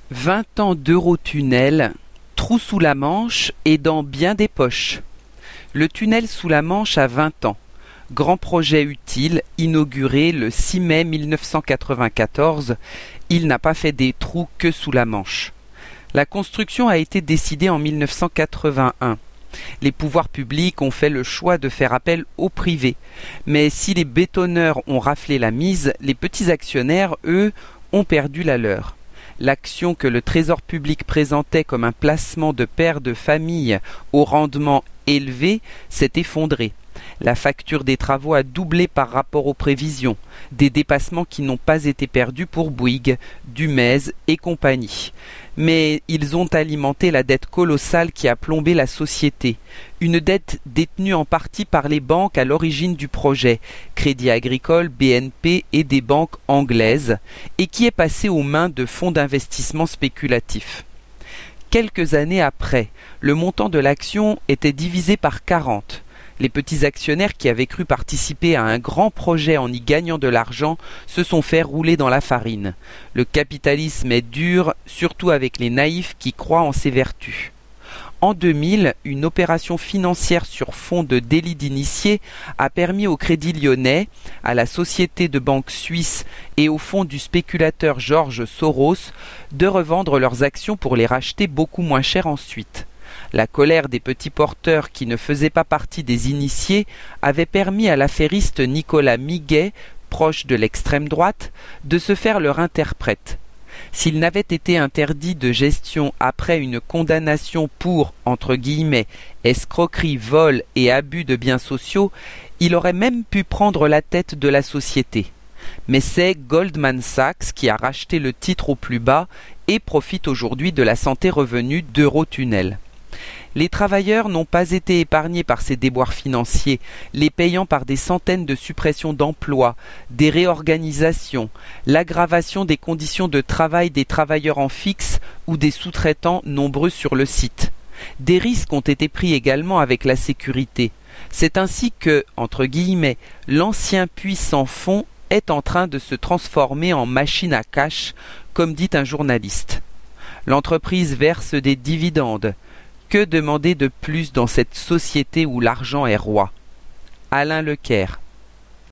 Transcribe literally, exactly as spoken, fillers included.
Vingt ans d'Eurotunnel, trou sous la Manche et dans bien des poches. Le tunnel sous la Manche a vingt ans. Grand projet utile, inauguré le six mai mille neuf cent quatre-vingt-quatorze, il n'a pas fait des trous que sous la Manche. La construction a été décidée en mille neuf cent quatre-vingt-un. Les pouvoirs publics ont fait le choix de faire appel au privé. Mais si les bétonneurs ont raflé la mise, les petits actionnaires, eux, ont perdu la leur. L'action que le Trésor public présentait comme un placement de pères de famille au rendement élevé s'est effondrée. La facture des travaux a doublé par rapport aux prévisions, des dépassements qui n'ont pas été perdus pour Bouygues, Dumez et compagnie. Mais ils ont alimenté la dette colossale qui a plombé la société, une dette détenue en partie par les banques à l'origine du projet, Crédit Agricole, B N P et des banques anglaises, et qui est passée aux mains de fonds d'investissement spéculatifs. Quelques années après, le montant de l'action était divisé par quarante. Les petits actionnaires qui avaient cru participer à un grand projet en y gagnant de l'argent se sont fait rouler dans la farine. Le capitalisme est dur, surtout avec les naïfs qui croient en ses vertus. En deux mille, une opération financière sur fond de délit d'initié a permis au Crédit Lyonnais, à la société de banque suisse et au fonds du spéculateur George Soros de revendre leurs actions pour les racheter beaucoup moins cher ensuite. La colère des petits porteurs qui ne faisaient pas partie des initiés avait permis à l'affairiste Nicolas Miguet, proche de l'extrême droite, de se faire leur interprète. S'il n'avait été interdit de gestion après une condamnation pour, entre guillemets, escroquerie, vol et abus de biens sociaux, il aurait même pu prendre la tête de la société. Mais c'est Goldman Sachs qui a racheté le titre au plus bas et profite aujourd'hui de la santé revenue d'Eurotunnel. Les travailleurs n'ont pas été épargnés par ces déboires financiers, les payant par des centaines de suppressions d'emplois, des réorganisations, l'aggravation des conditions de travail des travailleurs en fixe ou des sous-traitants nombreux sur le site. Des risques ont été pris également avec la sécurité. C'est ainsi que, entre guillemets, l'ancien puits sans fond est en train de se transformer en machine à cash, comme dit un journaliste. L'entreprise verse des dividendes. Que demander de plus dans cette société où l'argent est roi? Alain Leclerc.